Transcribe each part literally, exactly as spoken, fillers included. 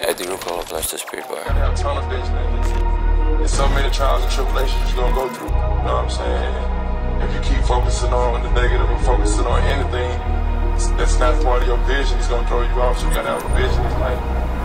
Hey, dude, don't call up plus the speed bar. I have a ton of vision. There's so many trials and tribulations you're gonna go through. You know what I'm saying? If you keep focusing on the negative and focusing on anything that's not part of your vision, it's gonna throw you off. So you gotta have a vision. It's like,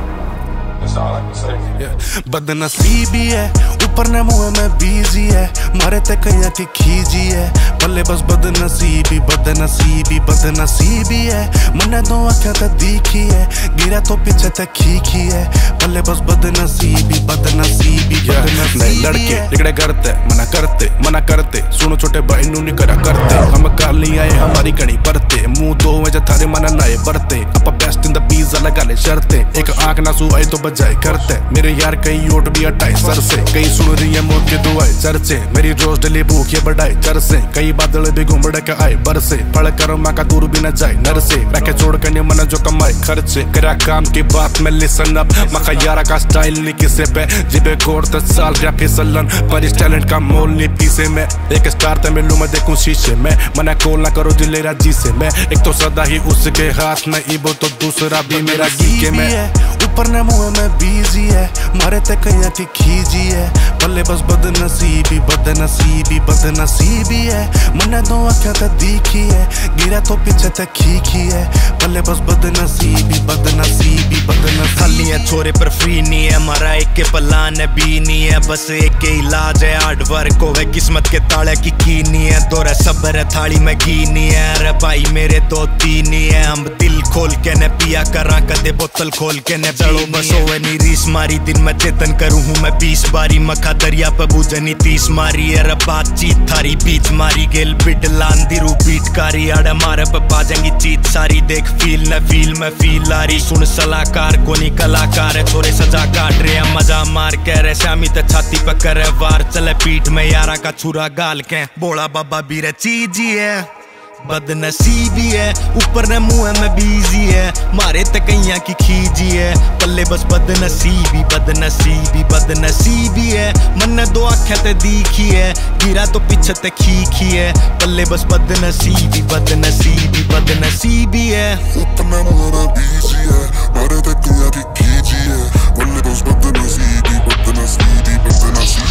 that's all I can say. Yeah. बदनसीबी है ऊपर ने मुँह में बीजी है मारे ते कहीं की खींची है पल्ले बस बदनसीबी बदनसीबी बदनसीबी है मन्ने दो आँखें ते दिखी है गिरा तो पीछे ते खींची है पल्ले बस बदनसीबी बदनसीबी बदनसीबी लड़के लिगड़े करते मना करते मना करते सुनो छोटे भाई नू नहीं करा करते हम काल नहीं आए हमारी कड़ी परते मुंह दो वजह थारे मना नाए बरते अपा बेस्ट इन द बीज लगा ले शर्ते एक आँख ना सुआई तो बजाए करते मेरे यार कई ओट भी हटाए सर से कई सुन रही है मौत के दुआए चर्चे मेरी रोज डली भूख ये बढ़ाए चरसे कई बादल भी घूमड़ के आए बरसे पढ़ कर माँ का दूर भी न जाए नर से रखे छोड़ कर नहीं मना जो कमाए खर्चे करा काम की बात में लिसन अप मखा यारा का स्टाइल नहीं किसे पे जिबे कोर दस साल रैप फिसलन पर इस टैलेंट का मोल नहीं पीसे में एक स्टार ते मिलूं मैं देखूं शीशे में मना कॉल ना करो दिले राजी से मैं एक तो सदा ही उसके हाथ में ईबो तो दूसरा भी मेरा गीके में ऊपर ने मुँह में बीजी है मारे ते कहीं की खींची है पल्ले बस बदनसीबी बदनसीबी बदनसीबी है मन्ने दो आँखें ते दिखी है गिरा तो पीछे ते खींची है पल्ले बस बदनसीबी बदनसीबी बदनसीबी खाली है छोरे पर फ्री नहीं है हमारा एक के पलान है भी नहीं है बस एक के इलाज है हार्ड वर्क होवे किस्मत के ताले की की नहीं है दोरा सब्र है थाली में घी नहीं है अरे भाई मेरे दो तीन ही है हम दिल खोल के ने पिया करा कदे बोतल खोल के ने चलो बस होवे नी रीस मारी दिन में चेतन करूं हूं मैं बीस बारी मखा दरिया पे बूझनी तीस मारी अरे बातचीत थारी बीच मारी गेल बिट लांदी रू बीट कारी अड़े मारे पे बाजेंगी चीत सारी देख फील न फील में फील आ रही सुन सलाहकार कोनी कलाकार है थोड़े सजा काट रहे हैं मजा मार कह रहे श्यामी ते छाती पे करे वार चले पीठ में यारा का छुरा गाल के बोला बाबा भी रे चीजी है बदनसीबी है ऊपर ने मुँह में बीजी है मारे ते कईया की खींची है पल्ले बस बदनसीबी बदनसीबी बदनसीबी है मन्ने दो आँखें ते दिखी है गिरा तो पीछे ते खींची है पल्ले बस बदनसीबी बदनसीबी बदनसीबी है ऊपर ने मुँह में बीजी है मारे ते कईया की खींची है पल्ले बस बदनसीबी बदनसीबी बदनसीबी